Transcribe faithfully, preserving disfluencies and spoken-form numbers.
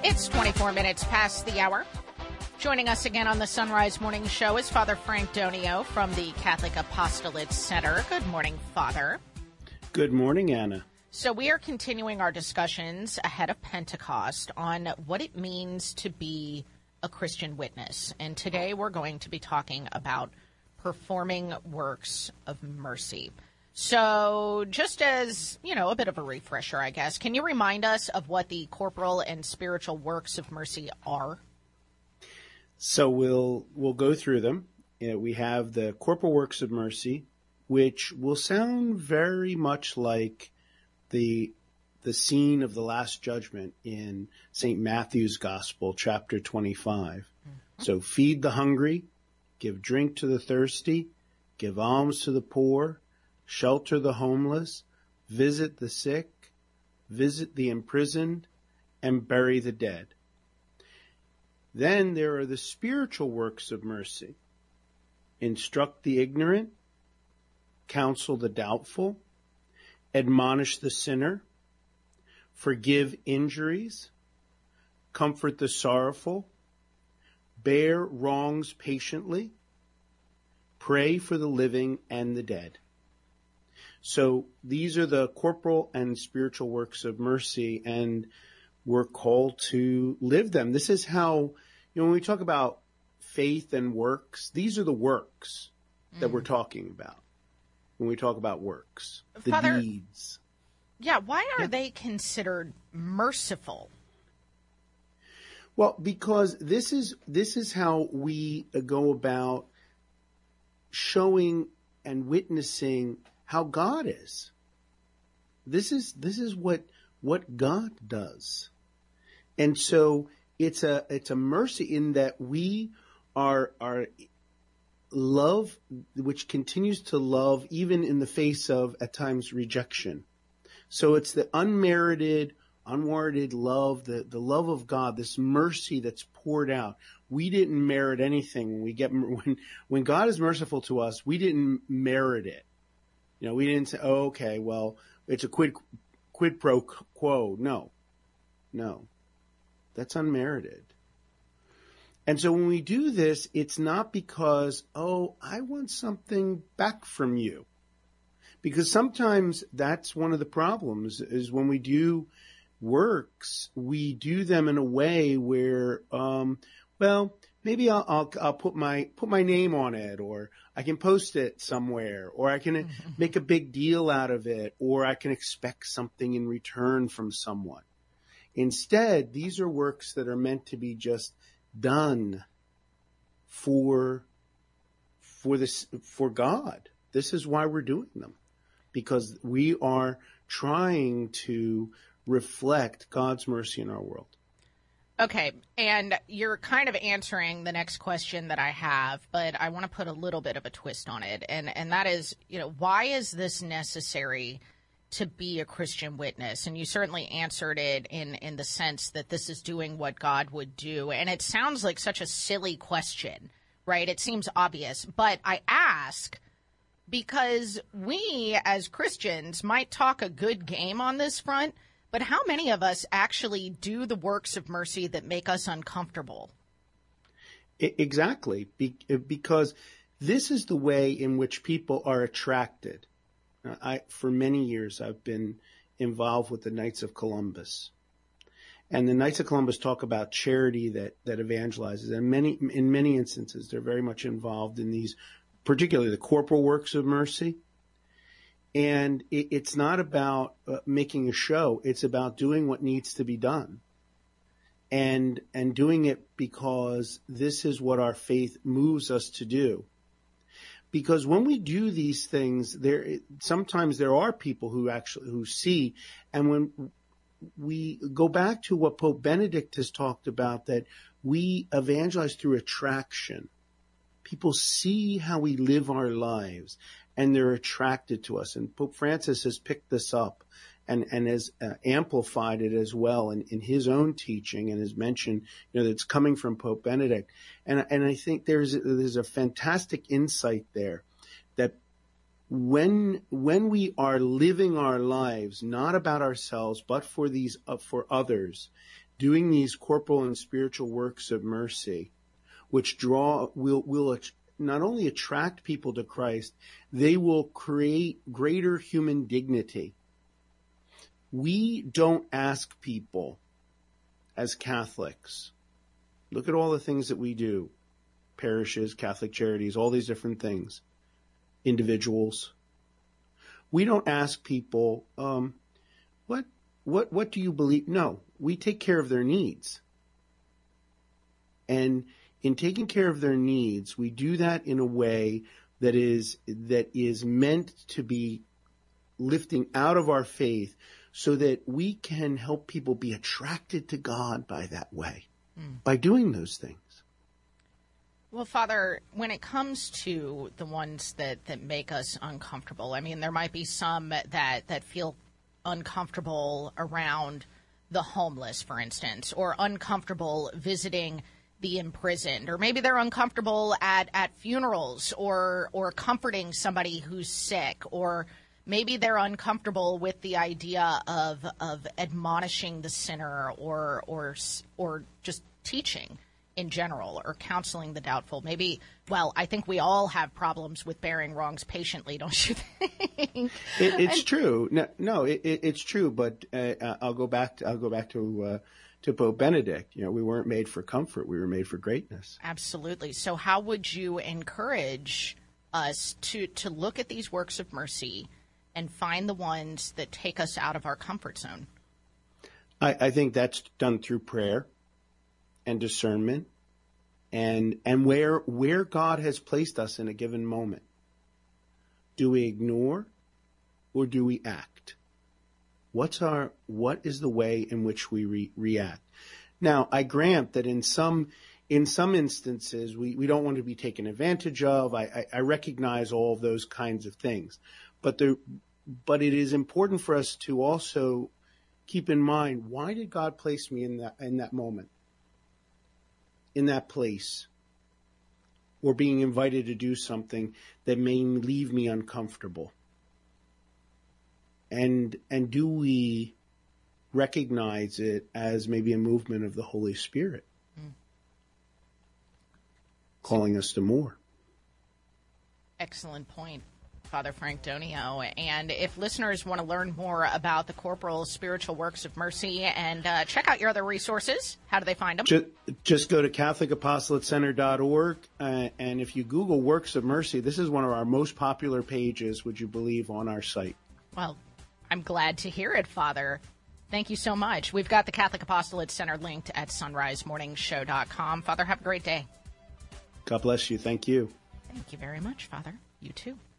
It's twenty-four minutes past the hour. Joining us again on the Sunrise Morning Show is Father Frank Donio from the Catholic Apostolate Center. Good morning, Father. Good morning, Anna. So we are continuing our discussions ahead of Pentecost on what it means to be a Christian witness. And today we're going to be talking about performing works of mercy. So just as, you know, a bit of a refresher, I guess, can you remind us of what the corporal and spiritual works of mercy are? So we'll we'll go through them. Uh, we have the corporal works of mercy, which will sound very much like the the scene of the Last Judgment in Saint Matthew's Gospel, chapter twenty-five. Mm-hmm. So feed the hungry, give drink to the thirsty, give alms to the poor, shelter the homeless, visit the sick, visit the imprisoned, and bury the dead. Then there are the spiritual works of mercy. Instruct the ignorant, counsel the doubtful, admonish the sinner, forgive injuries, comfort the sorrowful, bear wrongs patiently, pray for the living and the dead. So these are the corporal and spiritual works of mercy, and we're called to live them. This is how, you know, when we talk about faith and works, these are the works that mm. we're talking about when we talk about works, the Father, deeds. Yeah, why are yeah. they considered merciful? Well, because this is this is how we go about showing and witnessing how God is. This is this is what what God does. And so it's a it's a mercy in that we are are love, which continues to love even in the face of at times rejection. So it's the unmerited, unwarranted love, the, the love of God, this mercy that's poured out. We didn't merit anything when we get when when God is merciful to us, we didn't merit it. You know, we didn't say, oh, okay, well, it's a quid quid pro quo. No, no, that's unmerited. And so when we do this, it's not because, oh, I want something back from you. Because sometimes that's one of the problems is when we do works, we do them in a way where, um, well, maybe I'll, I'll, I'll put my, put my name on it, or I can post it somewhere, or I can make a big deal out of it, or I can expect something in return from someone. Instead, these are works that are meant to be just done for, for this, for God. This is why we're doing them, because we are trying to reflect God's mercy in our world. Okay, and you're kind of answering the next question that I have, but I want to put a little bit of a twist on it, and, and that is, you know, why is this necessary to be a Christian witness? And you certainly answered it in, in the sense that this is doing what God would do, and it sounds like such a silly question, right? It seems obvious, but I ask because we as Christians might talk a good game on this front, but how many of us actually do the works of mercy that make us uncomfortable? Exactly, Be- because this is the way in which people are attracted. I, for many years, I've been involved with the Knights of Columbus. And the Knights of Columbus talk about charity that, that evangelizes. And many, in many instances, they're very much involved in these, particularly the corporal works of mercy. And it, it's not about uh, making a show. It's about doing what needs to be done. And, and doing it because this is what our faith moves us to do. Because when we do these things, there sometimes there are people who actually who see, and when we go back to what Pope Benedict has talked about, that we evangelize through attraction. People see how we live our lives, and they're attracted to us. And Pope Francis has picked this up and, and has uh, amplified it as well in, in his own teaching, and has mentioned, you know, that it's coming from Pope Benedict. And, and I think there's, there's a fantastic insight there that when, when we are living our lives, not about ourselves, but for these, uh, for others, doing these corporal and spiritual works of mercy, which draw will will not only attract people to Christ, they will create greater human dignity. We don't ask people as Catholics, look at all the things that we do, parishes, Catholic charities, all these different things, individuals. We don't ask people, um, what, what, what do you believe? No, we take care of their needs. And in taking care of their needs, we do that in a way that is, that is meant to be lifting out of our faith so that we can help people be attracted to God by that way, mm. by doing those things. Well, Father, when it comes to the ones that, that make us uncomfortable, I mean, there might be some that, that feel uncomfortable around the homeless, for instance, or uncomfortable visiting the imprisoned, or maybe they're uncomfortable at, at funerals or or comforting somebody who's sick, or maybe they're uncomfortable with the idea of of admonishing the sinner or or or just teaching in general or counseling the doubtful. Maybe, well, I think we all have problems with bearing wrongs patiently, don't you think? It, it's and, true. No, no it, it, it's true. But uh, I'll go back. To, I'll go back to uh, to Pope Benedict. You know, we weren't made for comfort. We were made for greatness. Absolutely. So, how would you encourage us to to look at these works of mercy and find the ones that take us out of our comfort zone? I, I think that's done through prayer and discernment, and and where where God has placed us in a given moment. Do we ignore or do we act? What's our what is the way in which we re- react? Now, I grant that in some in some instances we, we don't want to be taken advantage of. I, I, I recognize all of those kinds of things, but the but it is important for us to also keep in mind, why did God place me in that in that moment, in that place, or being invited to do something that may leave me uncomfortable? And and do we recognize it as maybe a movement of the Holy Spirit mm. calling us to more? Excellent point, Father Frank Donio. And if listeners want to learn more about the corporal spiritual works of mercy and uh, check out your other resources, how do they find them? Just, just go to Catholic Apostolate Center dot org, uh, and if you Google Works of Mercy, this is one of our most popular pages, would you believe, on our site. Well, I'm glad to hear it, Father. Thank you so much. We've got the Catholic Apostolate Center linked at sunrise morning show dot com. Father, have a great day. God bless you. Thank you. Thank you very much, Father. You too.